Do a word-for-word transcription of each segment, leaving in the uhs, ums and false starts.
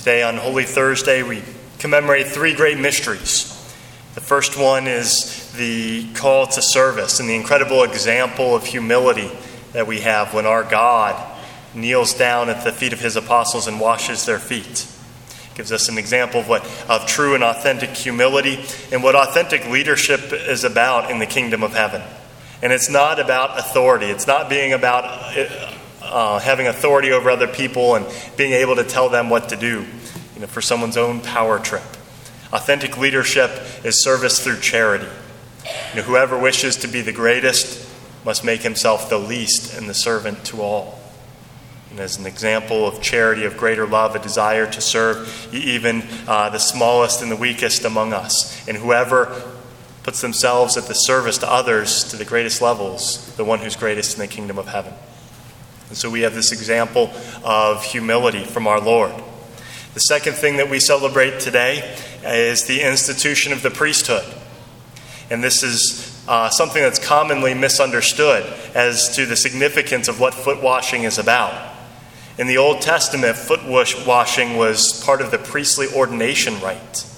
Today on Holy Thursday, we commemorate three great mysteries. The first one is the call to service and the incredible example of humility that we have when our God kneels down at the feet of his apostles and washes their feet. It gives us an example of what of true and authentic humility and what authentic leadership is about in the kingdom of heaven. And it's not about authority. It's not being about uh, having authority over other people and being able to tell them what to do, you know, for someone's own power trip. Authentic leadership is service through charity. You know, whoever wishes to be the greatest must make himself the least and the servant to all. And as an example of charity, of greater love, a desire to serve even uh, the smallest and the weakest among us. And whoever puts themselves at the service to others to the greatest levels, the one who's greatest in the kingdom of heaven. And so we have this example of humility from our Lord. The second thing that we celebrate today is the institution of the priesthood. And this is uh, something that's commonly misunderstood as to the significance of what foot washing is about. In the Old Testament, foot washing was part of the priestly ordination rite.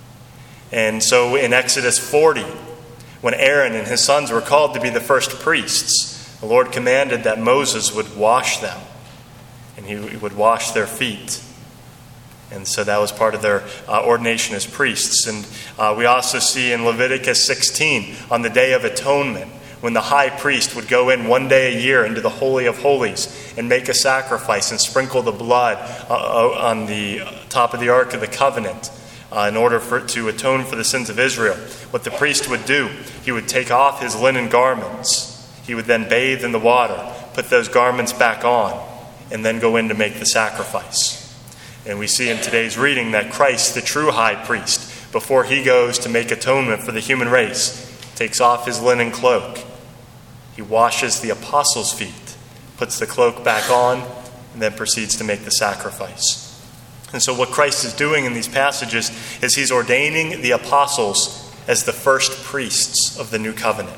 And so in Exodus forty, when Aaron and his sons were called to be the first priests, the Lord commanded that Moses would wash them, and he would wash their feet. And so that was part of their uh, ordination as priests. And uh, we also see in Leviticus sixteen, on the Day of Atonement, when the high priest would go in one day a year into the Holy of Holies and make a sacrifice and sprinkle the blood uh, on the top of the Ark of the Covenant uh, in order for to atone for the sins of Israel. What the priest would do, he would take off his linen garments. He would then bathe in the water, put those garments back on, and then go in to make the sacrifice. And we see in today's reading that Christ, the true high priest, before he goes to make atonement for the human race, takes off his linen cloak. He washes the apostles' feet, puts the cloak back on, and then proceeds to make the sacrifice. And so what Christ is doing in these passages is he's ordaining the apostles as the first priests of the new covenant.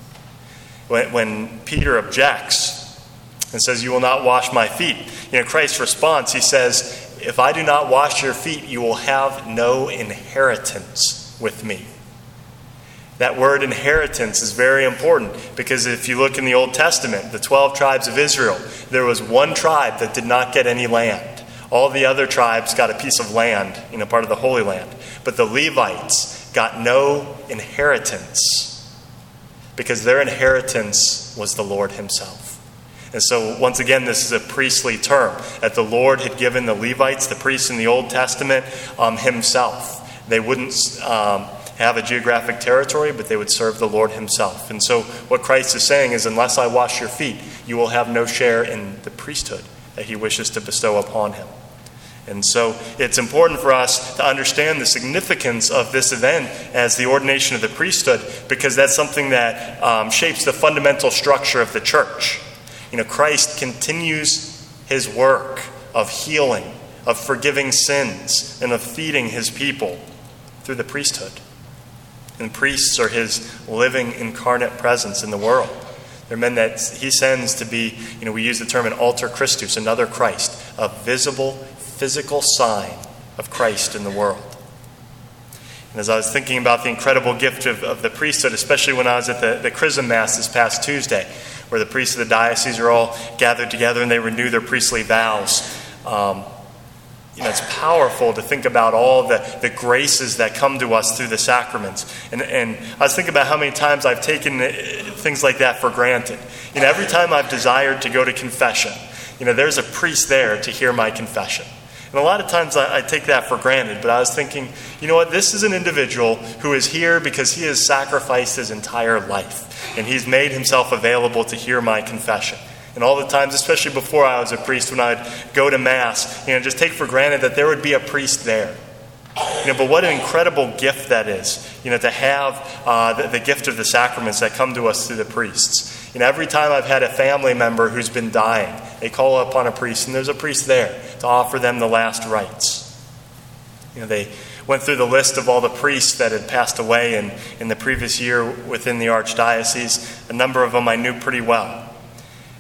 When, when Peter objects and says, "You will not wash my feet," you know, Christ's response, he says, "If I do not wash your feet, you will have no inheritance with me." That word inheritance is very important because if you look in the Old Testament, the twelve tribes of Israel, there was one tribe that did not get any land. All the other tribes got a piece of land, you know, part of the Holy Land. But the Levites got no inheritance because their inheritance was the Lord himself. And so, once again, this is a priestly term that the Lord had given the Levites, the priests in the Old Testament, um, himself. They wouldn't um, have a geographic territory, but they would serve the Lord himself. And so, what Christ is saying is, unless I wash your feet, you will have no share in the priesthood that he wishes to bestow upon him. And so, it's important for us to understand the significance of this event as the ordination of the priesthood, because that's something that um, shapes the fundamental structure of the church. You know, Christ continues his work of healing, of forgiving sins, and of feeding his people through the priesthood. And priests are his living incarnate presence in the world. They're men that he sends to be, you know, we use the term an alter Christus, another Christ, a visible, physical sign of Christ in the world. And as I was thinking about the incredible gift of, of the priesthood, especially when I was at the, the Chrism Mass this past Tuesday, where the priests of the diocese are all gathered together and they renew their priestly vows. Um, you know, it's powerful to think about all the, the graces that come to us through the sacraments. And, and I was thinking about how many times I've taken things like that for granted. You know, every time I've desired to go to confession, you know, there's a priest there to hear my confession. And a lot of times I, I take that for granted, but I was thinking, you know what, this is an individual who is here because he has sacrificed his entire life. And he's made himself available to hear my confession. And all the times, especially before I was a priest, when I'd go to Mass, you know, just take for granted that there would be a priest there. You know, but what an incredible gift that is, you know, to have uh, the, the gift of the sacraments that come to us through the priests. You know, every time I've had a family member who's been dying, they call upon a priest, and there's a priest there to offer them the last rites. You know, they went through the list of all the priests that had passed away in, in the previous year within the Archdiocese. A number of them I knew pretty well.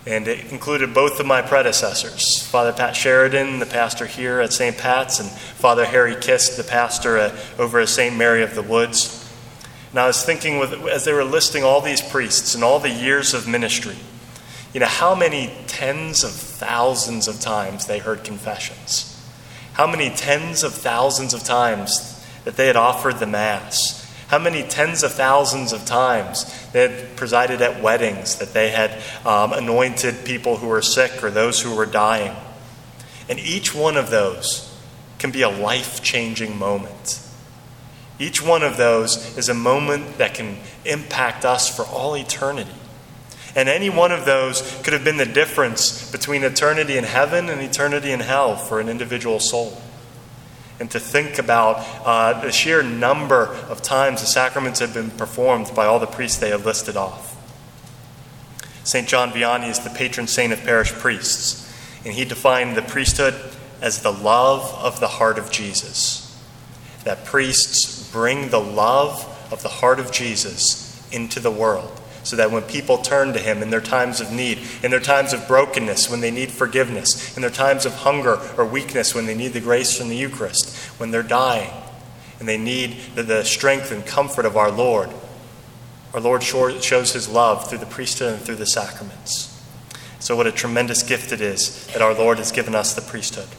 And it included both of my predecessors, Father Pat Sheridan, the pastor here at Saint Pat's, and Father Harry Kist, the pastor at, over at Saint Mary of the Woods. And I was thinking, with, as they were listing all these priests and all the years of ministry, you know, how many tens of thousands of times they heard confessions. How many tens of thousands of times that they had offered the Mass. How many tens of thousands of times they had presided at weddings, that they had um, anointed people who were sick or those who were dying. And each one of those can be a life-changing moment. Each one of those is a moment that can impact us for all eternity. And any one of those could have been the difference between eternity in heaven and eternity in hell for an individual soul. And to think about uh, the sheer number of times the sacraments have been performed by all the priests they have listed off. Saint John Vianney is the patron saint of parish priests, and he defined the priesthood as the love of the heart of Jesus. That priests bring the love of the heart of Jesus into the world, so that when people turn to him in their times of need, in their times of brokenness, when they need forgiveness, in their times of hunger or weakness, when they need the grace from the Eucharist, when they're dying, and they need the, the strength and comfort of our Lord, our Lord shows his love through the priesthood and through the sacraments. So what a tremendous gift it is that our Lord has given us the priesthood.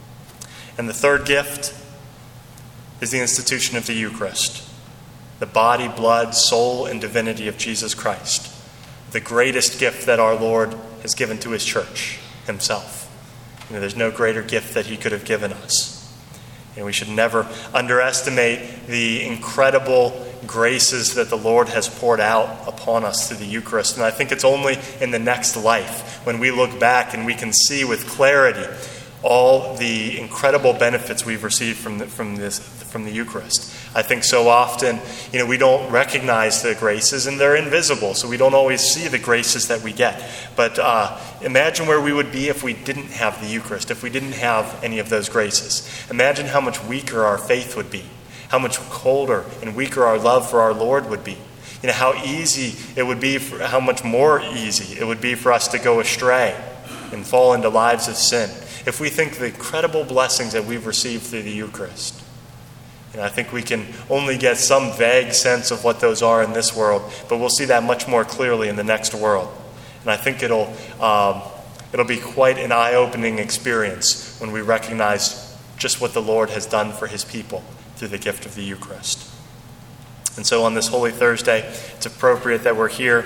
And the third gift is the institution of the Eucharist. The body, blood, soul, and divinity of Jesus Christ. The greatest gift that our Lord has given to his church, himself. You know, there's no greater gift that he could have given us. And we should never underestimate the incredible graces that the Lord has poured out upon us through the Eucharist. And I think it's only in the next life when we look back and we can see with clarity all the incredible benefits we've received from the, from this from the Eucharist. I think so often, you know, we don't recognize the graces, and they're invisible, so we don't always see the graces that we get. But uh, imagine where we would be if we didn't have the Eucharist, if we didn't have any of those graces. Imagine how much weaker our faith would be, how much colder and weaker our love for our Lord would be. You know, how easy it would be, for, how much more easy it would be for us to go astray and fall into lives of sin, if we think the incredible blessings that we've received through the Eucharist. And I think we can only get some vague sense of what those are in this world, but we'll see that much more clearly in the next world. And I think it'll um, it'll be quite an eye-opening experience when we recognize just what the Lord has done for his people through the gift of the Eucharist. And so on this Holy Thursday, it's appropriate that we're here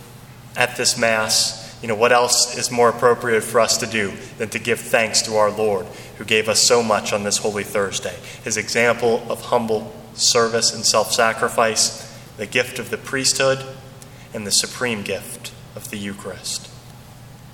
at this Mass. You know, what else is more appropriate for us to do than to give thanks to our Lord, who gave us so much on this Holy Thursday? His example of humble service and self-sacrifice, the gift of the priesthood, and the supreme gift of the Eucharist.